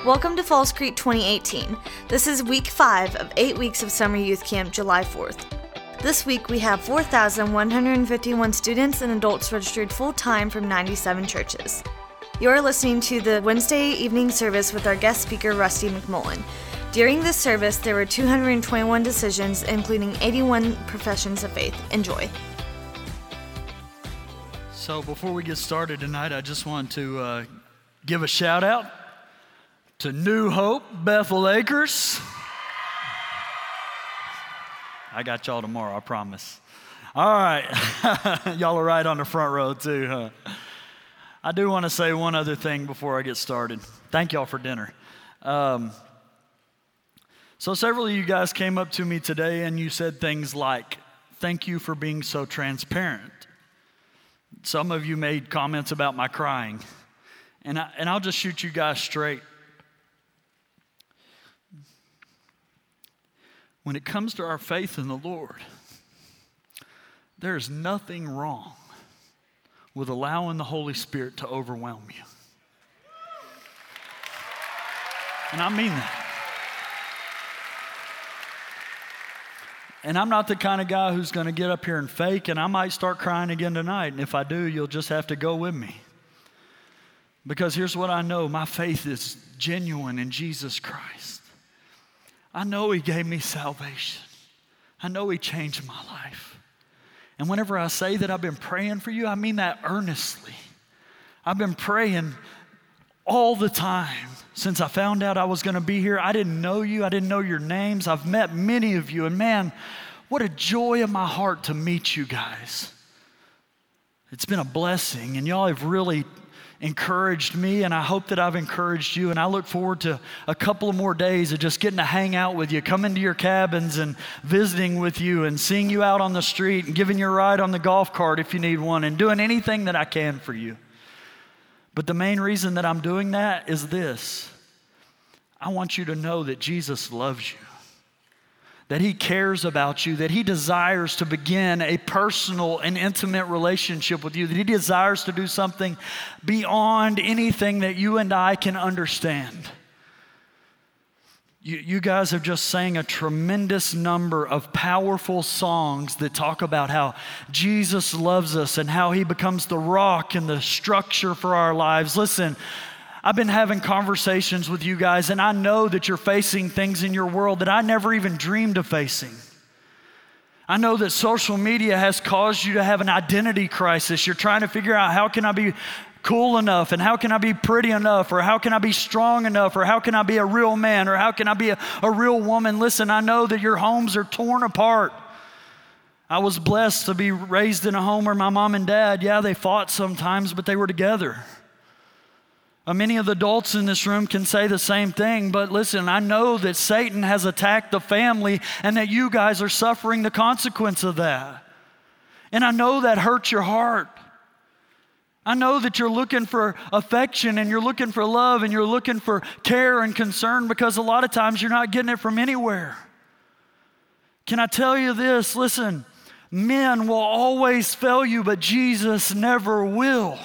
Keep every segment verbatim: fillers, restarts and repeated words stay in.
Welcome to Falls Creek twenty eighteen. This is week five of eight weeks of Summer Youth Camp, July fourth. This week we have four thousand one hundred fifty-one students and adults registered full-time from ninety-seven churches. You're listening to the Wednesday evening service with our guest speaker, Rusty McMullen. During this service, there were two hundred twenty-one decisions, including eighty-one professions of faith. Enjoy. So before we get started tonight, I just want to uh, give a shout out to New Hope Bethel Acres. I got y'all tomorrow, I promise. All right, y'all are right on the front row too, huh? I do want to say one other thing before I get started. Thank y'all for dinner. Um, so several of you guys came up to me today and you said things like, "Thank you for being so transparent." Some of you made comments about my crying. And, I, and I'll just shoot you guys straight. When it comes to our faith in the Lord, there's nothing wrong with allowing the Holy Spirit to overwhelm you. And I mean that. And I'm not the kind of guy who's going to get up here and fake, and I might start crying again tonight. And if I do, you'll just have to go with me. Because here's what I know. My faith is genuine in Jesus Christ. I know He gave me salvation. I know He changed my life. And whenever I say that I've been praying for you, I mean that earnestly. I've been praying all the time since I found out I was going to be here. I didn't know you. I didn't know your names. I've met many of you. And man, what a joy in my heart to meet you guys. It's been a blessing. And y'all have really encouraged me, and I hope that I've encouraged you. And I look forward to a couple of more days of just getting to hang out with you, coming to your cabins and visiting with you and seeing you out on the street and giving you a ride on the golf cart if you need one and doing anything that I can for you. But the main reason that I'm doing that is this. I want you to know that Jesus loves you, that He cares about you, that He desires to begin a personal and intimate relationship with you, that He desires to do something beyond anything that you and I can understand. You, you guys have just sang a tremendous number of powerful songs that talk about how Jesus loves us and how He becomes the rock and the structure for our lives. Listen, I've been having conversations with you guys, and I know that you're facing things in your world that I never even dreamed of facing. I know that social media has caused you to have an identity crisis. You're trying to figure out, how can I be cool enough, and how can I be pretty enough, or how can I be strong enough, or how can I be a real man, or how can I be a, a real woman? Listen, I know that your homes are torn apart. I was blessed to be raised in a home where my mom and dad, yeah, they fought sometimes, but they were together. Uh, many of the adults in this room can say the same thing, but listen, I know that Satan has attacked the family and that you guys are suffering the consequence of that. And I know that hurts your heart. I know that you're looking for affection and you're looking for love and you're looking for care and concern, because a lot of times you're not getting it from anywhere. Can I tell you this? Listen, men will always fail you, but Jesus never will.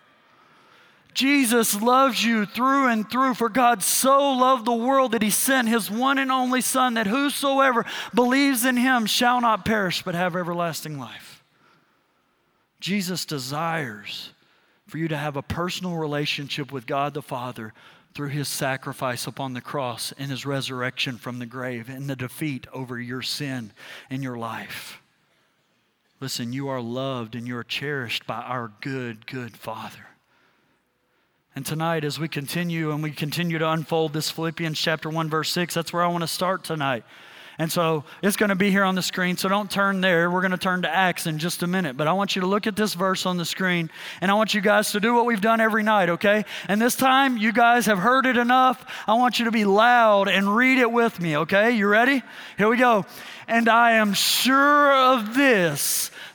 Jesus loves you through and through. For God so loved the world that He sent His one and only Son, that whosoever believes in Him shall not perish but have everlasting life. Jesus desires for you to have a personal relationship with God the Father through His sacrifice upon the cross and His resurrection from the grave and the defeat over your sin in your life. Listen, you are loved and you are cherished by our good, good Father. And tonight, as we continue and we continue to unfold this Philippians chapter one, verse six, that's where I want to start tonight. And so it's going to be here on the screen, so don't turn there. We're going to turn to Acts in just a minute. But I want you to look at this verse on the screen, and I want you guys to do what we've done every night, okay? And this time, you guys have heard it enough. I want you to be loud and read it with me, okay? You ready? Here we go. And I am sure of this,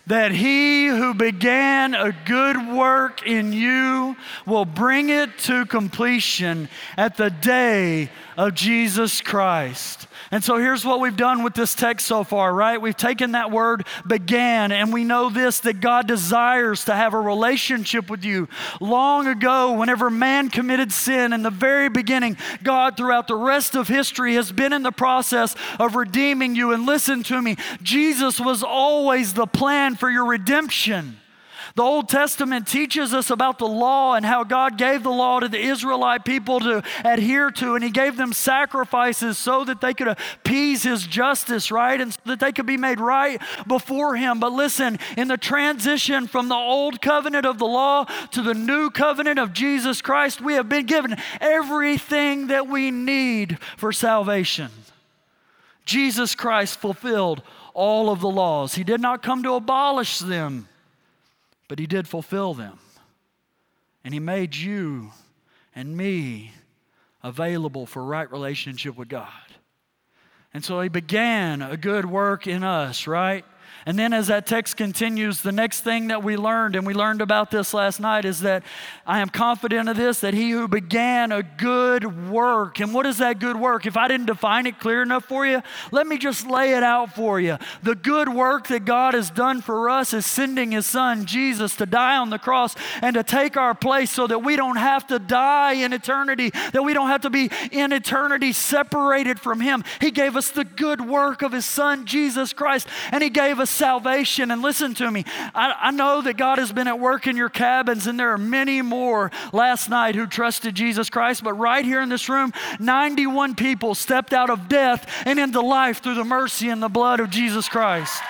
that he who began a good work in you will bring it to completion at the day of Jesus Christ. And so here's what we've done with this text so far, right? We've taken that word began, and we know this, that God desires to have a relationship with you. Long ago, whenever man committed sin in the very beginning, God throughout the rest of history has been in the process of redeeming you. And listen to me, Jesus was always the plan for your redemption. The Old Testament teaches us about the law and how God gave the law to the Israelite people to adhere to, and he gave them sacrifices so that they could appease his justice, right? And so that they could be made right before him. But listen, in the transition from the old covenant of the law to the new covenant of Jesus Christ, we have been given everything that we need for salvation. Jesus Christ fulfilled all of the laws. He did not come to abolish them, but he did fulfill them. And he made you and me available for right relationship with God. And so he began a good work in us, right? And then as that text continues, the next thing that we learned, and we learned about this last night, is that I am confident of this, that he who began a good work. And what is that good work? If I didn't define it clear enough for you, let me just lay it out for you. The good work that God has done for us is sending his son, Jesus, to die on the cross and to take our place so that we don't have to die in eternity, that we don't have to be in eternity separated from him. He gave us the good work of his son, Jesus Christ, and he gave us salvation. And listen to me, I, I know that God has been at work in your cabins, and there are many more last night who trusted Jesus Christ, but right here in this room, ninety-one people stepped out of death and into life through the mercy and the blood of Jesus Christ.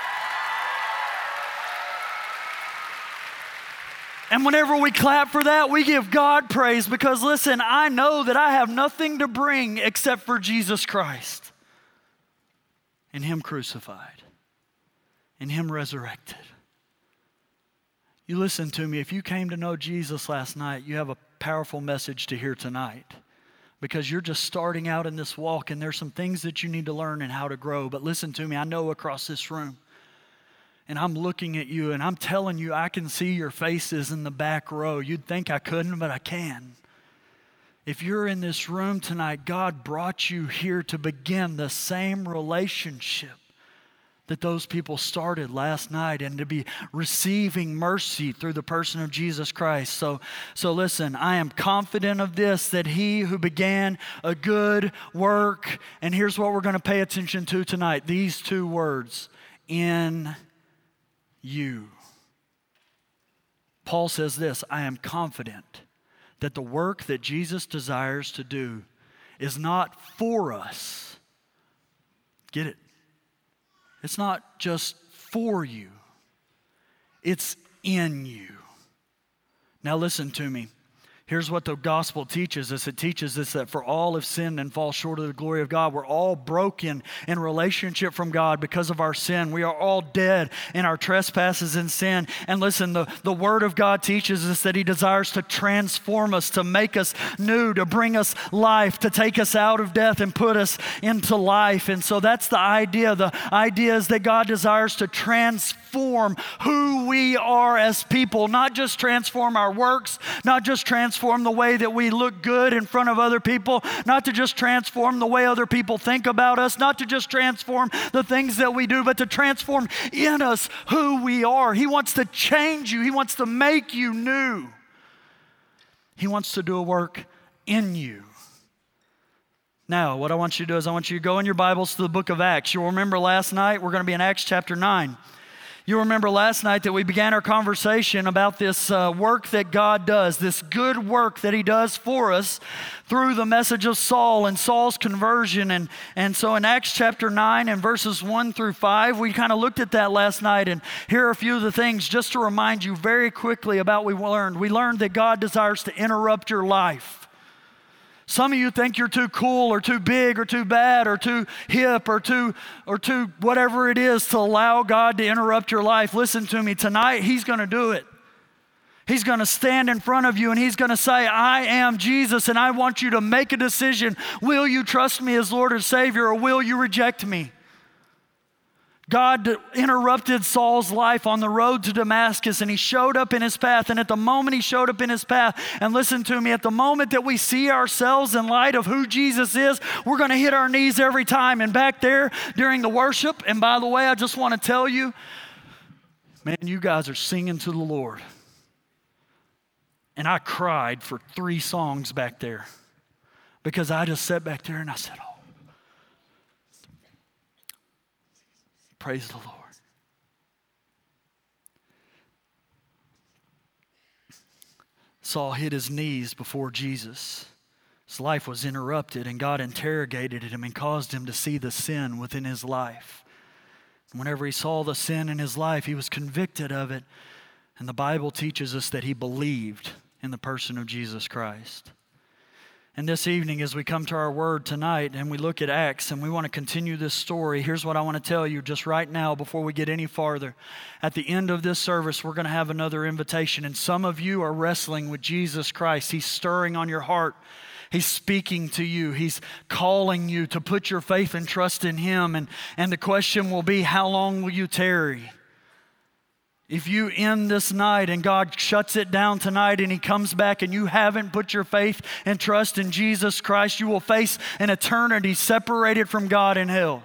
And whenever we clap for that, we give God praise, because listen, I know that I have nothing to bring except for Jesus Christ and him crucified and him resurrected. You listen to me, if you came to know Jesus last night, you have a powerful message to hear tonight, because you're just starting out in this walk and there's some things that you need to learn and how to grow. But listen to me, I know across this room, and I'm looking at you and I'm telling you, I can see your faces in the back row. You'd think I couldn't, but I can. If you're in this room tonight, God brought you here to begin the same relationship that those people started last night, and to be receiving mercy through the person of Jesus Christ. So, so listen, I am confident of this, that he who began a good work, and here's what we're going to pay attention to tonight, these two words, in you. Paul says this, I am confident that the work that Jesus desires to do is not for us. Get it? It's not just for you. It's in you. Now listen to me. Here's what the gospel teaches us. It teaches us that for all have sinned and fall short of the glory of God. We're all broken in relationship from God because of our sin. We are all dead in our trespasses and sin. And listen, the, the Word of God teaches us that he desires to transform us, to make us new, to bring us life, to take us out of death and put us into life. And so that's the idea. The idea is that God desires to transform who we are as people, not just transform our works, not just transform Transform the way that we look good in front of other people, not to just transform the way other people think about us, not to just transform the things that we do, but to transform in us who we are. He wants to change you. He wants to make you new. He wants to do a work in you. Now, what I want you to do is I want you to go in your Bibles to the book of Acts. You'll remember last night, we're going to be in Acts chapter nine. You remember last night that we began our conversation about this uh, work that God does, this good work that he does for us through the message of Saul and Saul's conversion. And, and so in Acts chapter nine and verses one through five, we kind of looked at that last night. And here are a few of the things just to remind you very quickly about what we learned. We learned that God desires to interrupt your life. Some of you think you're too cool or too big or too bad or too hip or too or too whatever it is to allow God to interrupt your life. Listen to me, tonight he's going to do it. He's going to stand in front of you and he's going to say, I am Jesus, and I want you to make a decision. Will you trust me as Lord and Savior, or will you reject me? God interrupted Saul's life on the road to Damascus, and he showed up in his path. And at the moment he showed up in his path, and listen to me, at the moment that we see ourselves in light of who Jesus is, we're going to hit our knees every time. And back there during the worship, and by the way, I just want to tell you, man, you guys are singing to the Lord. And I cried for three songs back there because I just sat back there and I said, oh, praise the Lord. Saul hit his knees before Jesus. His life was interrupted, and God interrogated him and caused him to see the sin within his life. Whenever he saw the sin in his life, he was convicted of it. And the Bible teaches us that he believed in the person of Jesus Christ. And this evening, as we come to our word tonight and we look at Acts and we want to continue this story, here's what I want to tell you just right now before we get any farther. At the end of this service, we're going to have another invitation. And some of you are wrestling with Jesus Christ. He's stirring on your heart. He's speaking to you. He's calling you to put your faith and trust in Him. And, and the question will be, how long will you tarry? If you end this night and God shuts it down tonight and He comes back and you haven't put your faith and trust in Jesus Christ, you will face an eternity separated from God in hell.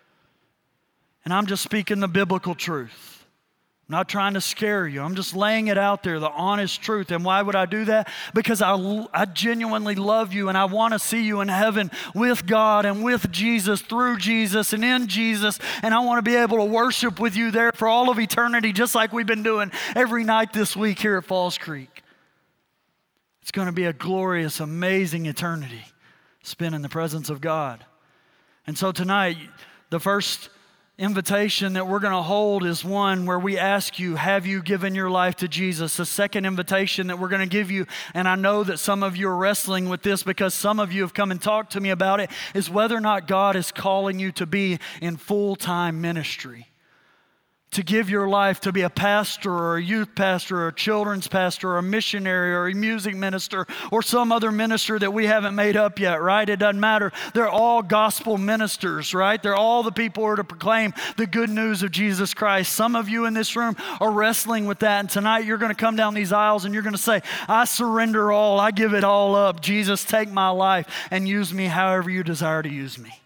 And I'm just speaking the biblical truth. I'm not trying to scare you. I'm just laying it out there, the honest truth. And why would I do that? Because I, I genuinely love you and I want to see you in heaven with God and with Jesus, through Jesus and in Jesus. And I want to be able to worship with you there for all of eternity, just like we've been doing every night this week here at Falls Creek. It's going to be a glorious, amazing eternity spent in the presence of God. And so tonight, the first invitation that we're going to hold is one where we ask you, have you given your life to Jesus? The second invitation that we're going to give you, and I know that some of you are wrestling with this because some of you have come and talked to me about it, is whether or not God is calling you to be in full-time ministry. To give your life to be a pastor or a youth pastor or a children's pastor or a missionary or a music minister or some other minister that we haven't made up yet, right? It doesn't matter. They're all gospel ministers, right? They're all the people who are to proclaim the good news of Jesus Christ. Some of you in this room are wrestling with that, and tonight you're going to come down these aisles and you're going to say, I surrender all. I give it all up. Jesus, take my life and use me however you desire to use me.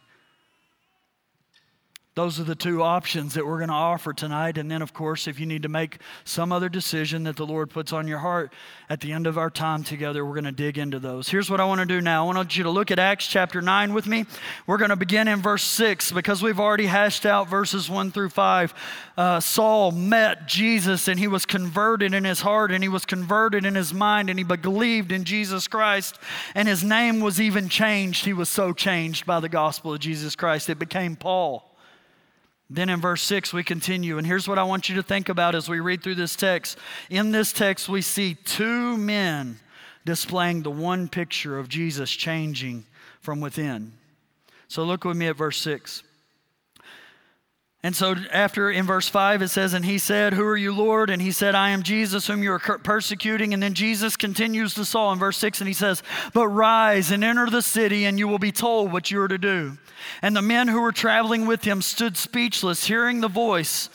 Those are the two options that we're going to offer tonight. And then, of course, if you need to make some other decision that the Lord puts on your heart, at the end of our time together, we're going to dig into those. Here's what I want to do now. I want you to look at Acts chapter nine with me. We're going to begin in verse six because we've already hashed out verses one through five. Uh, Saul met Jesus and he was converted in his heart and he was converted in his mind and he believed in Jesus Christ. And his name was even changed. He was so changed by the gospel of Jesus Christ. It became Paul. Then in verse six, we continue. And here's what I want you to think about as we read through this text. In this text, we see two men displaying the one picture of Jesus changing from within. So look with me at verse six. And so after in verse five it says, and he said, who are you, Lord? And he said, I am Jesus whom you are persecuting. And then Jesus continues to Saul in verse six and he says, but rise and enter the city and you will be told what you are to do. And the men who were traveling with him stood speechless, hearing the voice.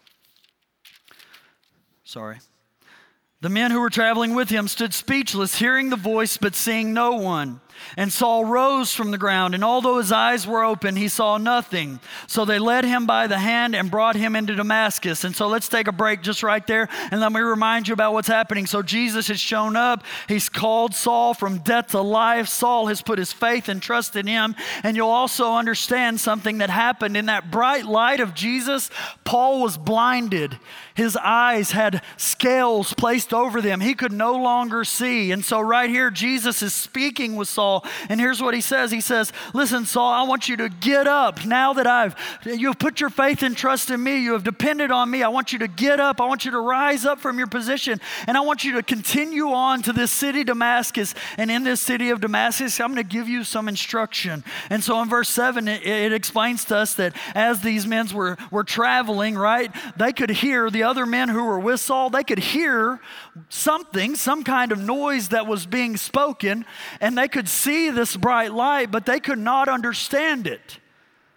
Sorry. The men who were traveling with him stood speechless, hearing the voice, but seeing no one. And Saul rose from the ground, and although his eyes were open, he saw nothing. So they led him by the hand and brought him into Damascus. And so let's take a break just right there, and let me remind you about what's happening. So Jesus has shown up. He's called Saul from death to life. Saul has put his faith and trust in him. And you'll also understand something that happened. In that bright light of Jesus, Paul was blinded. His eyes had scales placed over them. He could no longer see. And so right here, Jesus is speaking with Saul. And here's what he says. He says, listen, Saul, I want you to get up. Now that I've, you've put your faith and trust in me, you have depended on me, I want you to get up. I want you to rise up from your position. And I want you to continue on to this city, Damascus. And in this city of Damascus, I'm going to give you some instruction. And so in verse seven, it, it explains to us that as these men were, were traveling, right, they could hear, the other men who were with Saul, they could hear something, some kind of noise that was being spoken, and they could see this bright light, but they could not understand it.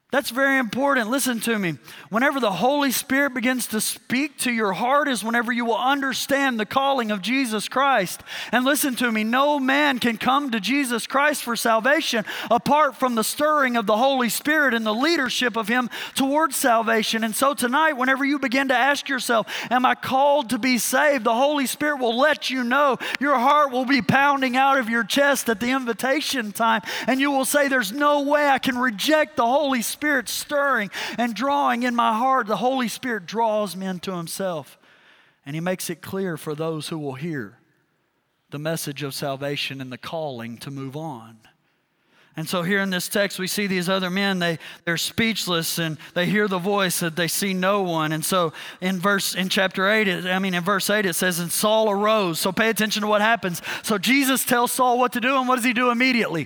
That's very important. Listen to me. Whenever the Holy Spirit begins to speak to your heart is whenever you will understand the calling of Jesus Christ. And listen to me, no man can come to Jesus Christ for salvation apart from the stirring of the Holy Spirit and the leadership of Him towards salvation. And so tonight, whenever you begin to ask yourself, am I called to be saved? The Holy Spirit will let you know. Your heart will be pounding out of your chest at the invitation time. And you will say, there's no way I can reject the Holy Spirit. Spirit stirring and drawing in my heart. The Holy Spirit draws me into Himself. And He makes it clear for those who will hear the message of salvation and the calling to move on. And so here in this text, we see these other men, they, they're speechless and they hear the voice that they see no one. And so in verse, in chapter eight, it, I mean in verse eight, it says, and Saul arose. So pay attention to what happens. So Jesus tells Saul what to do, and what does he do immediately?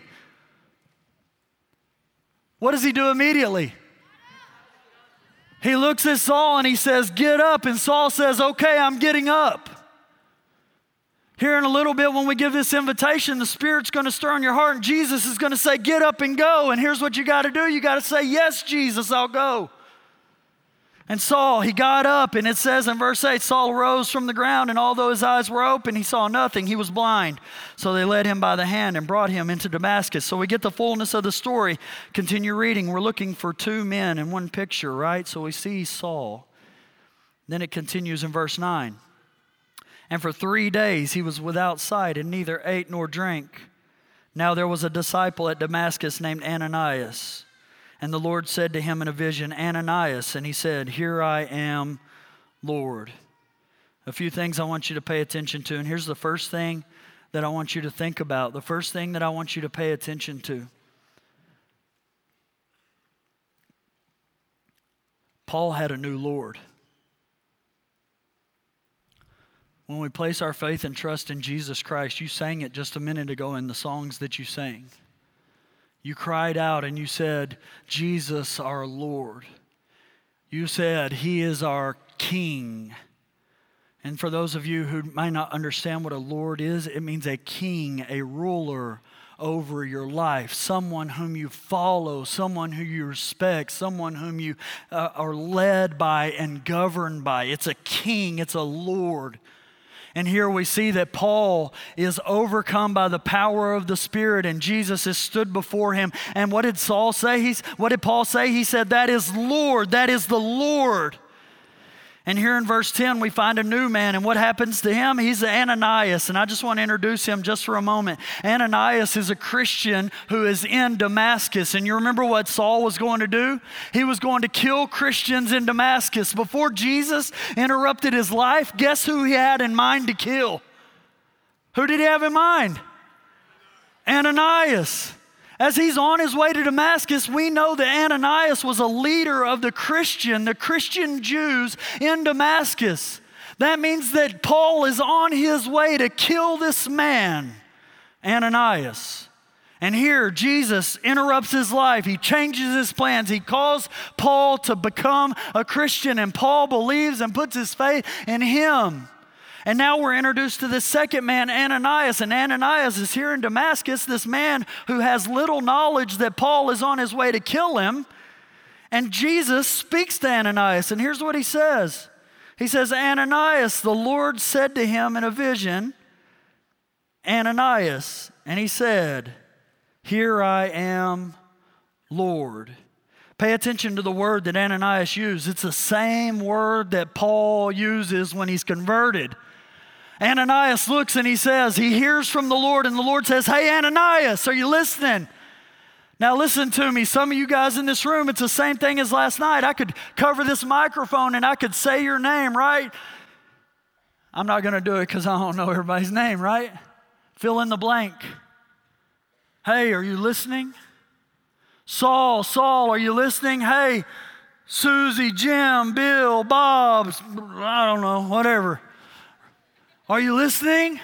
What does he do immediately? He looks at Saul and he says, get up. And Saul says, okay, I'm getting up. Here in a little bit when we give this invitation, the Spirit's going to stir in your heart and Jesus is going to say, get up and go. And here's what you got to do. You got to say, yes, Jesus, I'll go. And Saul, he got up, and it says in verse eight, Saul arose from the ground, and although his eyes were open, he saw nothing. He was blind. So they led him by the hand and brought him into Damascus. So we get the fullness of the story. Continue reading. We're looking for two men in one picture, right? So we see Saul. Then it continues in verse nine. And for three days he was without sight, and neither ate nor drank. Now there was a disciple at Damascus named Ananias. And the Lord said to him in a vision, Ananias, and he said, here I am, Lord. A few things I want you to pay attention to, and here's the first thing that I want you to think about. The first thing that I want you to pay attention to. Paul had a new Lord. When we place our faith and trust in Jesus Christ, you sang it just a minute ago in the songs that you sang. You cried out and you said, Jesus our Lord. You said, He is our King. And for those of you who might not understand what a Lord is, it means a king, a ruler over your life, someone whom you follow, someone who you respect, someone whom you uh, are led by and governed by. It's a king, it's a Lord. And here we see that Paul is overcome by the power of the Spirit, and Jesus has stood before him. And what did Saul say? He's, what did Paul say? He said, that is Lord, that is the Lord. And here in verse ten, we find a new man. And what happens to him? He's Ananias. And I just want to introduce him just for a moment. Ananias is a Christian who is in Damascus. And you remember what Saul was going to do? He was going to kill Christians in Damascus. Before Jesus interrupted his life, guess who he had in mind to kill? Who did he have in mind? Ananias. As he's on his way to Damascus, we know that Ananias was a leader of the Christian, the Christian Jews in Damascus. That means that Paul is on his way to kill this man, Ananias. And here, Jesus interrupts his life. He changes his plans. He calls Paul to become a Christian, and Paul believes and puts his faith in him. And now we're introduced to this second man, Ananias. And Ananias is here in Damascus, this man who has little knowledge that Paul is on his way to kill him. And Jesus speaks to Ananias, and here's what he says. He says, Ananias, the Lord said to him in a vision, Ananias. And he said, here I am, Lord. Pay attention to the word that Ananias used. It's the same word that Paul uses when he's converted. Ananias looks and he says, he hears from the Lord, and the Lord says, hey, Ananias, are you listening? Now listen to me. Some of you guys in this room, it's the same thing as last night. I could cover this microphone and I could say your name, right? I'm not going to do it because I don't know everybody's name, right? Fill in the blank. Hey, are you listening? Saul, Saul, are you listening? Hey, Susie, Jim, Bill, Bob, I don't know, whatever. Are you listening?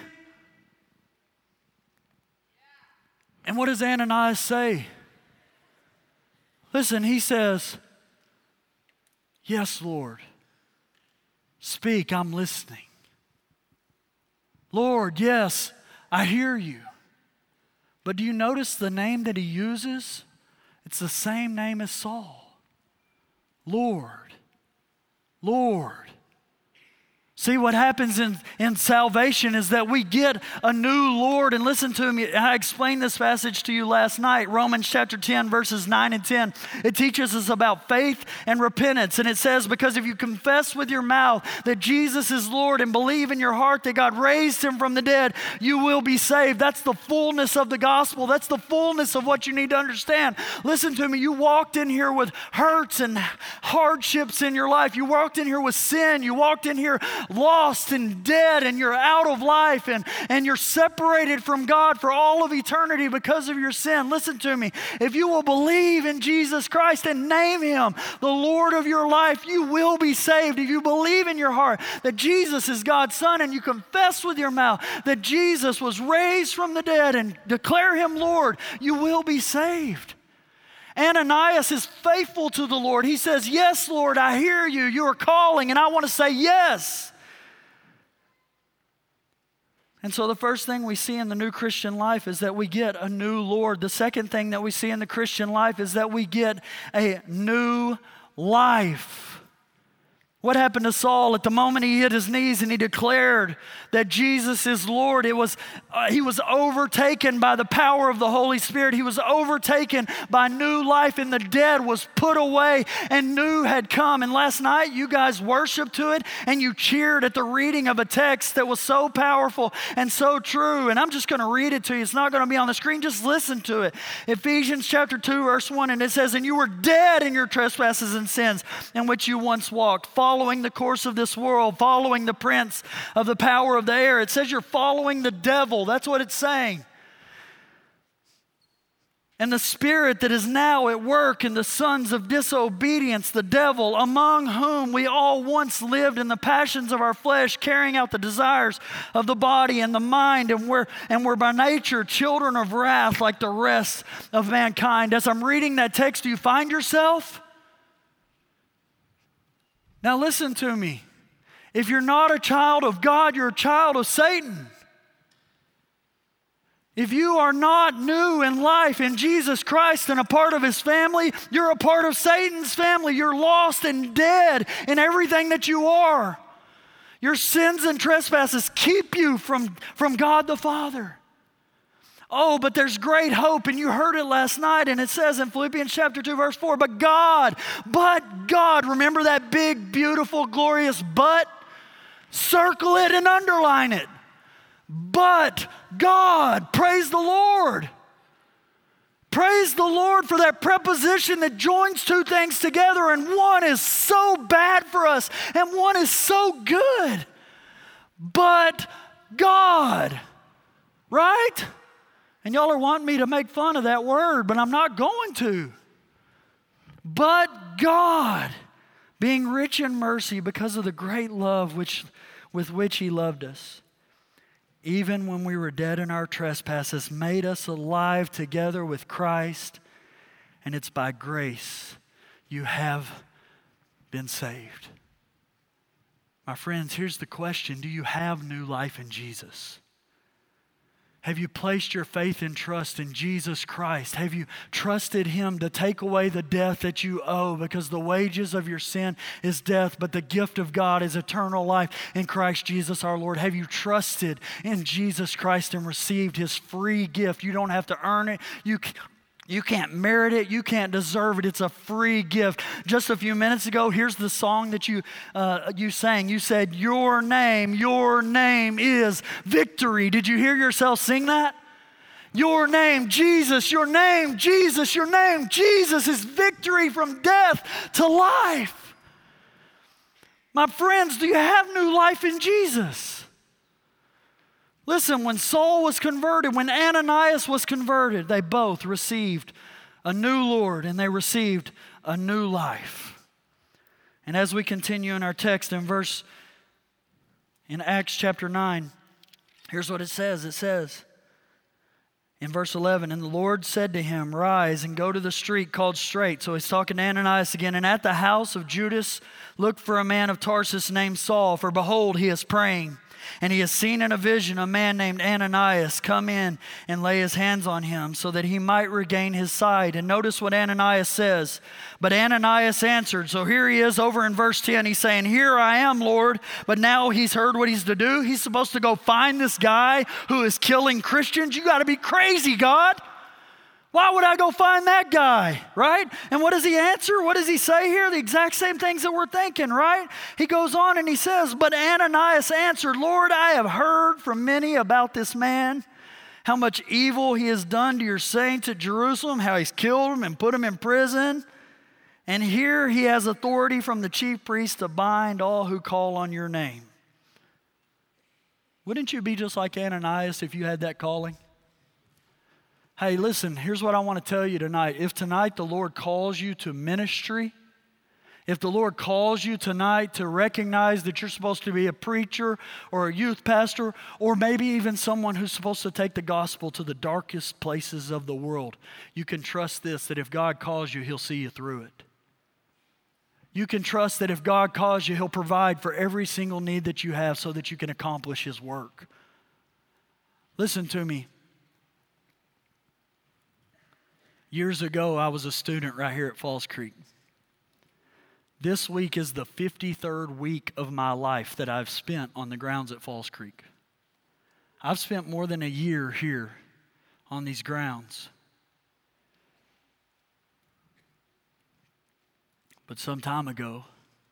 And what does Ananias say? Listen, he says, yes, Lord. Speak, I'm listening. Lord, yes, I hear you. But do you notice the name that he uses? It's the same name as Saul. Lord, Lord. See, what happens in, in salvation is that we get a new Lord. And listen to me, I explained this passage to you last night, Romans chapter ten, verses nine and ten. It teaches us about faith and repentance. And it says, because if you confess with your mouth that Jesus is Lord and believe in your heart that God raised him from the dead, you will be saved. That's the fullness of the gospel. That's the fullness of what you need to understand. Listen to me, you walked in here with hurts and hardships in your life. You walked in here with sin. You walked in here lost and dead, and you're out of life, and, and you're separated from God for all of eternity because of your sin. Listen to me. If you will believe in Jesus Christ and name him the Lord of your life, you will be saved. If you believe in your heart that Jesus is God's Son and you confess with your mouth that Jesus was raised from the dead and declare him Lord, you will be saved. Ananias is faithful to the Lord. He says, yes, Lord, I hear you. You are calling, and I want to say yes. And so the first thing we see in the new Christian life is that we get a new Lord. The second thing that we see in the Christian life is that we get a new life. What happened to Saul at the moment he hit his knees and he declared that Jesus is Lord? It was uh, he was overtaken by the power of the Holy Spirit. He was overtaken by new life, and the dead was put away and new had come. And last night you guys worshiped to it and you cheered at the reading of a text that was so powerful and so true. And I'm just going to read it to you. It's not going to be on the screen. Just listen to it. Ephesians chapter two, verse one, and it says, and you were dead in your trespasses and sins in which you once walked, following the course of this world, following the prince of the power of the air. It says you're following the devil. That's what it's saying. And the spirit that is now at work in the sons of disobedience, the devil, among whom we all once lived in the passions of our flesh, carrying out the desires of the body and the mind, and we're, and we're by nature children of wrath like the rest of mankind. As I'm reading that text, do you find yourself? Now listen to me. If you're not a child of God, you're a child of Satan. If you are not new in life in Jesus Christ and a part of his family, you're a part of Satan's family. You're lost and dead in everything that you are. Your sins and trespasses keep you from, from God the Father. Oh, but there's great hope, and you heard it last night, and it says in Philippians chapter two, verse four, but God, but God, remember that big, beautiful, glorious but? Circle it and underline it. But God, praise the Lord. Praise the Lord for that preposition that joins two things together, and one is so bad for us, and one is so good. But God, right? And y'all are wanting me to make fun of that word, but I'm not going to. But God, being rich in mercy because of the great love which, with which he loved us, even when we were dead in our trespasses, made us alive together with Christ, and it's by grace you have been saved. My friends, here's the question. Do you have new life in Jesus? Have you placed your faith and trust in Jesus Christ? Have you trusted him to take away the death that you owe? Because the wages of your sin is death, but the gift of God is eternal life in Christ Jesus our Lord. Have you trusted in Jesus Christ and received his free gift? You don't have to earn it. You You can't merit it. You can't deserve it. It's a free gift. Just a few minutes ago, here's the song that you uh, you sang. You said, your name, your name is victory. Did you hear yourself sing that? Your name, Jesus, your name, Jesus, your name, Jesus is victory from death to life. My friends, do you have new life in Jesus? Listen, when Saul was converted, when Ananias was converted, they both received a new Lord and they received a new life. And as we continue in our text in verse, in Acts chapter nine, here's what it says. It says in verse eleven, and the Lord said to him, rise and go to the street called Straight. So he's talking to Ananias again. And at the house of Judas, look for a man of Tarsus named Saul, for behold, he is praying. And he has seen in a vision a man named Ananias come in and lay his hands on him so that he might regain his sight. And notice what Ananias says. But Ananias answered. So here he is over in verse ten. He's saying, here I am, Lord. But now he's heard what he's to do. He's supposed to go find this guy who is killing Christians. You got to be crazy, God. Why would I go find that guy, right? And what does he answer? What does he say here? The exact same things that we're thinking, right? He goes on and he says, but Ananias answered, Lord, I have heard from many about this man, how much evil he has done to your saints at Jerusalem, how he's killed them and put them in prison. And here he has authority from the chief priest to bind all who call on your name. Wouldn't you be just like Ananias if you had that calling? Hey, listen, here's what I want to tell you tonight. If tonight the Lord calls you to ministry, if the Lord calls you tonight to recognize that you're supposed to be a preacher or a youth pastor, or maybe even someone who's supposed to take the gospel to the darkest places of the world, you can trust this, that if God calls you, He'll see you through it. You can trust that if God calls you, He'll provide for every single need that you have so that you can accomplish His work. Listen to me. Years ago, I was a student right here at Falls Creek. This week is the fifty-third week of my life that I've spent on the grounds at Falls Creek. I've spent more than a year here on these grounds. But some time ago,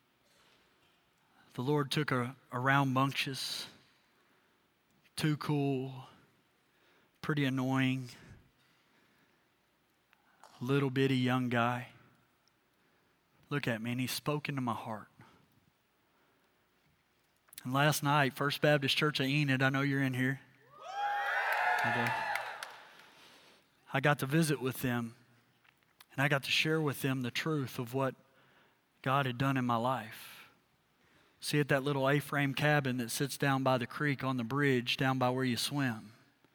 the Lord took a, a rambunctious, too cool, pretty annoying, little bitty young guy. Look at me, and he spoke into my heart. And last night, First Baptist Church of Enid, I know you're in here. Okay. I got to visit with them, and I got to share with them the truth of what God had done in my life. See, at that little A-frame cabin that sits down by the creek on the bridge, down by where you swim,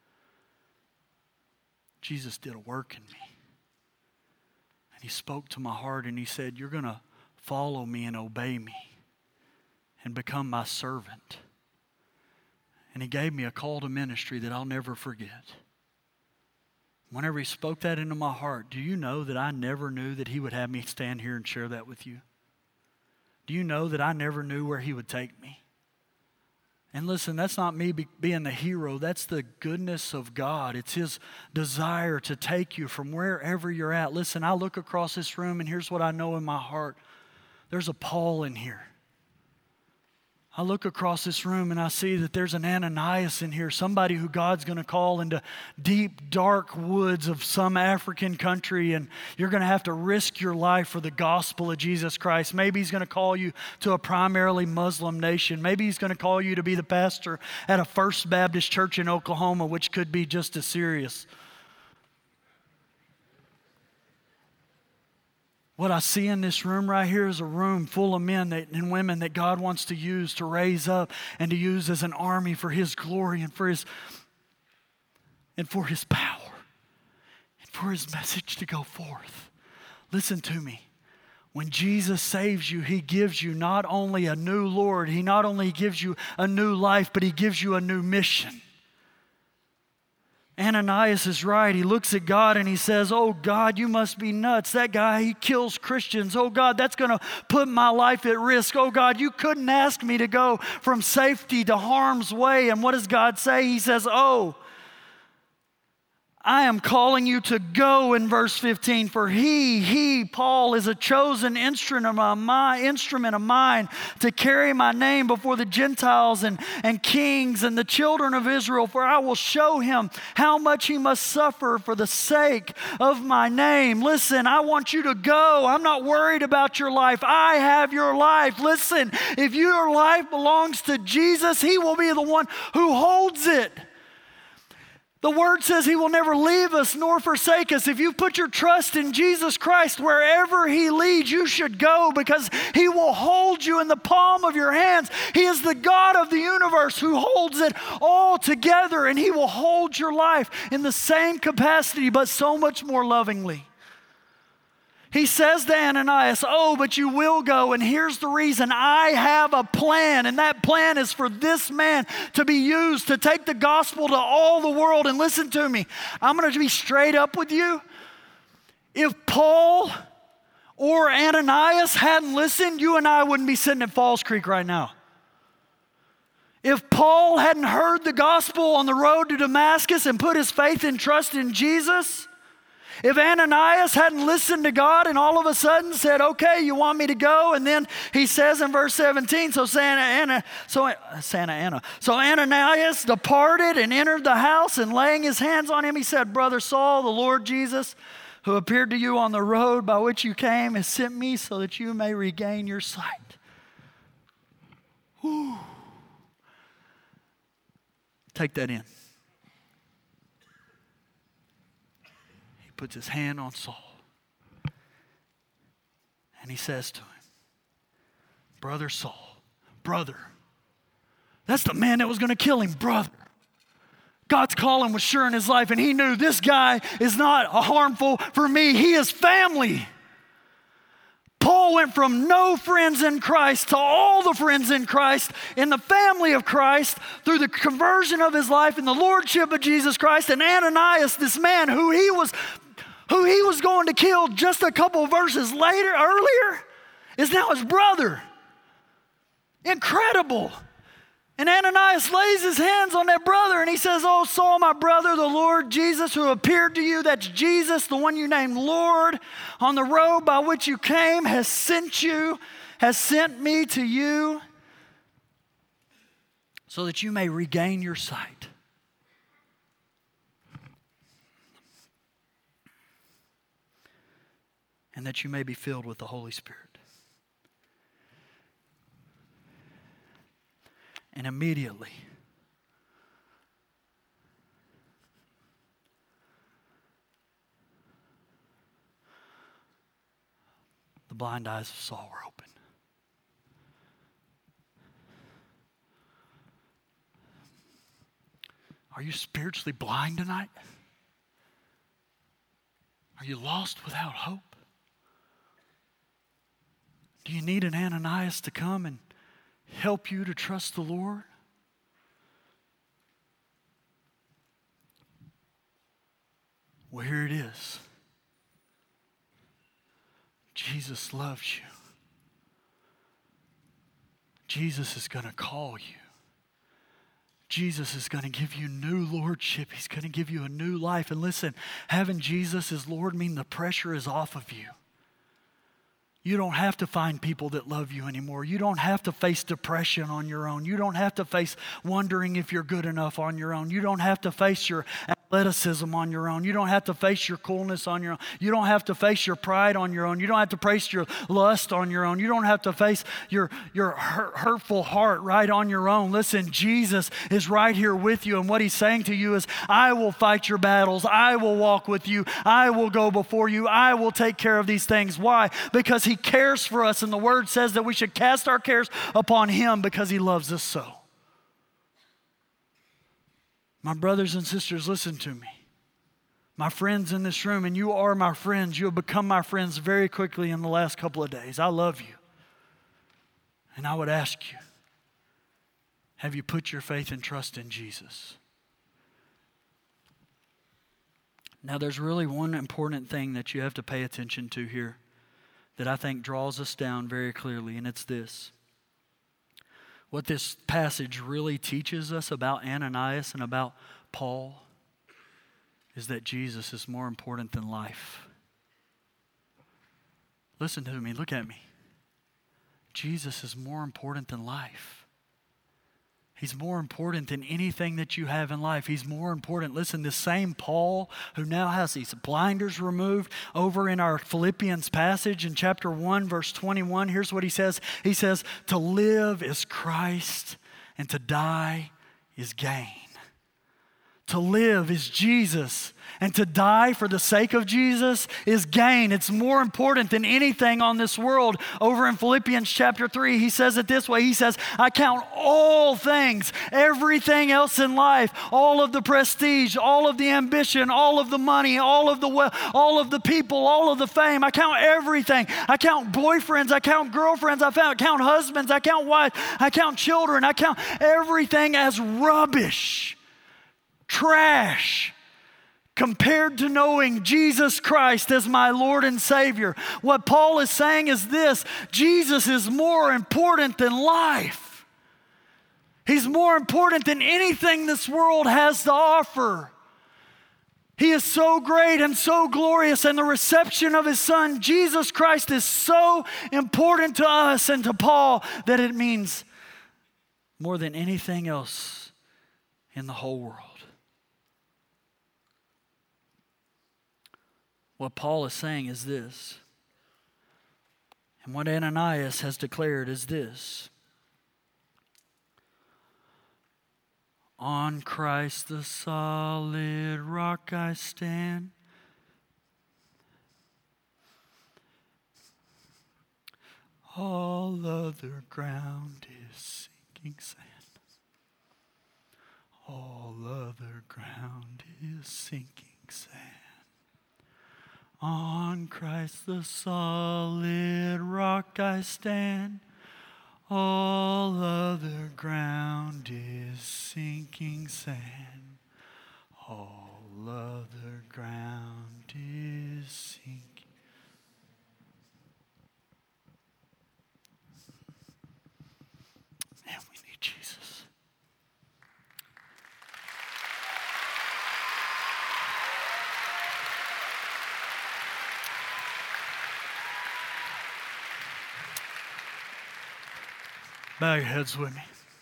Jesus did a work in me. He spoke to my heart and He said, you're going to follow me and obey me and become my servant. And He gave me a call to ministry that I'll never forget. Whenever He spoke that into my heart, do you know that I never knew that He would have me stand here and share that with you? Do you know that I never knew where He would take me? And listen, that's not me be, being the hero. That's the goodness of God. It's His desire to take you from wherever you're at. Listen, I look across this room and here's what I know in my heart. There's a Paul in here. I look across this room and I see that there's an Ananias in here, somebody who God's going to call into deep, dark woods of some African country, and you're going to have to risk your life for the gospel of Jesus Christ. Maybe He's going to call you to a primarily Muslim nation. Maybe He's going to call you to be the pastor at a First Baptist church in Oklahoma, which could be just as serious. What I see in this room right here is a room full of men that, and women that God wants to use to raise up and to use as an army for His glory and for His and for His power and for His message to go forth. Listen to me. When Jesus saves you, He gives you not only a new Lord, He not only gives you a new life, but He gives you a new mission. Ananias is right. He looks at God and he says, oh God, you must be nuts. That guy, he kills Christians. Oh God, that's going to put my life at risk. Oh God, you couldn't ask me to go from safety to harm's way. And what does God say? He says, oh, I am calling you to go in verse fifteen. For he, he, Paul, is a chosen instrument of mine, instrument of mine to carry my name before the Gentiles and, and kings and the children of Israel. For I will show him how much he must suffer for the sake of my name. Listen, I want you to go. I'm not worried about your life. I have your life. Listen, if your life belongs to Jesus, He will be the one who holds it. The Word says He will never leave us nor forsake us. If you put your trust in Jesus Christ, wherever He leads, you should go, because He will hold you in the palm of your hands. He is the God of the universe who holds it all together, and He will hold your life in the same capacity, but so much more lovingly. He says to Ananias, oh, but you will go, and here's the reason. I have a plan, and that plan is for this man to be used to take the gospel to all the world. And listen to me, I'm going to be straight up with you. If Paul or Ananias hadn't listened, you and I wouldn't be sitting at Falls Creek right now. If Paul hadn't heard the gospel on the road to Damascus and put his faith and trust in Jesus, if Ananias hadn't listened to God and all of a sudden said, okay, you want me to go? And then he says in verse seventeen, so Santa Anna, so Santa Anna, so Ananias departed and entered the house, and laying his hands on him, he said, Brother Saul, the Lord Jesus, who appeared to you on the road by which you came, has sent me so that you may regain your sight. Whew. Take that in. Puts his hand on Saul, and he says to him, Brother Saul, brother. That's the man that was going to kill him, brother. God's calling was sure in his life, and he knew this guy is not harmful for me. He is family. Paul went from no friends in Christ to all the friends in Christ, in the family of Christ, through the conversion of his life and the lordship of Jesus Christ. And Ananias, this man who he was who he was going to kill just a couple verses later, earlier, is now his brother. Incredible. And Ananias lays his hands on that brother and he says, oh, Saul, my brother, the Lord Jesus who appeared to you, that's Jesus, the one you named Lord, on the road by which you came, has sent you, has sent me to you so that you may regain your sight. And that you may be filled with the Holy Spirit. And immediately, the blind eyes of Saul were open. Are you spiritually blind tonight? Are you lost without hope? Do you need an Ananias to come and help you to trust the Lord? Well, here it is. Jesus loves you. Jesus is going to call you. Jesus is going to give you new lordship. He's going to give you a new life. And listen, having Jesus as Lord means the pressure is off of you. You don't have to find people that love you anymore. You don't have to face depression on your own. You don't have to face wondering if you're good enough on your own. You don't have to face your athleticism on your own. You don't have to face your coolness on your own. You don't have to face your pride on your own. You don't have to face your lust on your own. You don't have to face your, your hurt, hurtful heart right on your own. Listen, Jesus is right here with you, and what he's saying to you is, I will fight your battles. I will walk with you. I will go before you. I will take care of these things. Why? Because he cares for us, and the word says that we should cast our cares upon him because he loves us so. My brothers and sisters, listen to me. My friends in this room, and you are my friends. You have become my friends very quickly in the last couple of days. I love you. And I would ask you, have you put your faith and trust in Jesus? Now, there's really one important thing that you have to pay attention to here that I think draws us down very clearly, and it's this. What this passage really teaches us about Ananias and about Paul is that Jesus is more important than life. Listen to me, look at me. Jesus is more important than life. He's more important than anything that you have in life. He's more important. Listen, this same Paul who now has these blinders removed, over in our Philippians passage in chapter one, verse twenty-one, here's what he says. He says, to live is Christ and to die is gain. To live is Jesus, and to die for the sake of Jesus is gain. It's more important than anything on this world. Over in Philippians chapter three, he says it this way. He says, I count all things, everything else in life, all of the prestige, all of the ambition, all of the money, all of the wealth, all of the people, all of the fame. I count everything. I count boyfriends. I count girlfriends. I count husbands. I count wives. I count children. I count everything as rubbish. Trash compared to knowing Jesus Christ as my Lord and Savior. What Paul is saying is this: Jesus is more important than life. He's more important than anything this world has to offer. He is so great and so glorious, and the reception of his Son, Jesus Christ, is so important to us and to Paul that it means more than anything else in the whole world. What Paul is saying is this, and what Ananias has declared is this: on Christ the solid rock I stand. All other ground is sinking sand. All other ground is sinking sand. On Christ the solid rock I stand. All other ground is sinking sand. All other ground is sinking. Man, we need Jesus. Bow your heads with me.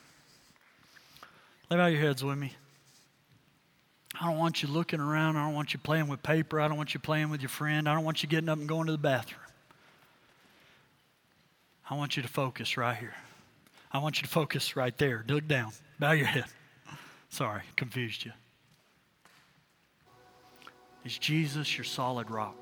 Lay bow your heads with me. I don't want you looking around. I don't want you playing with paper. I don't want you playing with your friend. I don't want you getting up and going to the bathroom. I want you to focus right here. I want you to focus right there. Look down. Bow your head. Sorry, confused you. Is Jesus your solid rock?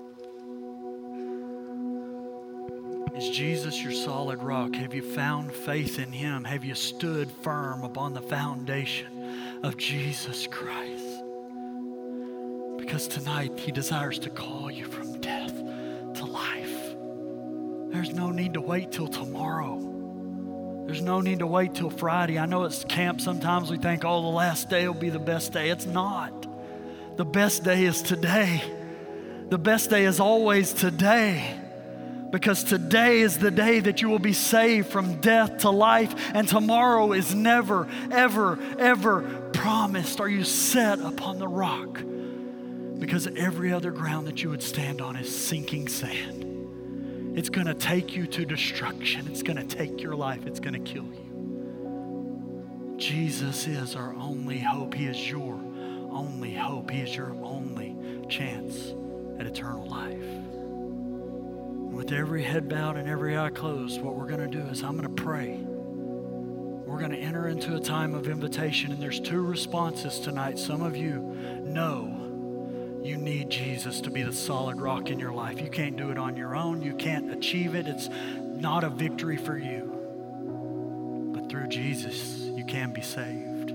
Is Jesus your solid rock? Have you found faith in Him? Have you stood firm upon the foundation of Jesus Christ? Because tonight He desires to call you from death to life. There's no need to wait till tomorrow. There's no need to wait till Friday. I know it's camp. Sometimes we think, oh, the last day will be the best day. It's not. The best day is today. The best day is always today. Because today is the day that you will be saved from death to life, and tomorrow is never, ever, ever promised. Are you set upon the rock? Because every other ground that you would stand on is sinking sand. It's going to take you to destruction. It's going to take your life. It's going to kill you. Jesus is our only hope. He is your only hope. He is your only chance at eternal life. With every head bowed and every eye closed, what we're going to do is I'm going to pray. We're going to enter into a time of invitation, and there's two responses tonight. Some of you know you need Jesus to be the solid rock in your life. You can't do it on your own. You can't achieve it. It's not a victory for you. But through Jesus, you can be saved.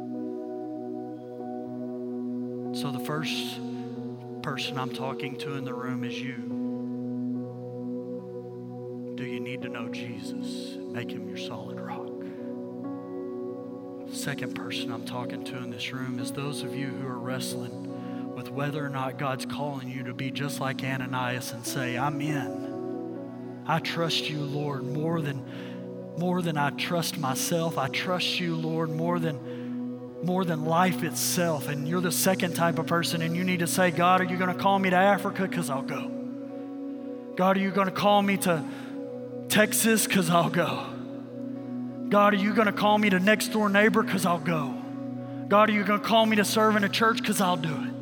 So the first person I'm talking to in the room is you. Do you need to know Jesus? Make Him your solid rock. The second person I'm talking to in this room is those of you who are wrestling with whether or not God's calling you to be just like Ananias and say, I'm in. I trust you, Lord, more than, more than I trust myself. I trust you, Lord, more than, more than life itself. And you're the second type of person, and you need to say, God, are you going to call me to Africa? Because I'll go. God, are you going to call me to Texas? Because I'll go. God, are you going to call me to next door neighbor? Because I'll go. God, are you going to call me to serve in a church? Because I'll do it.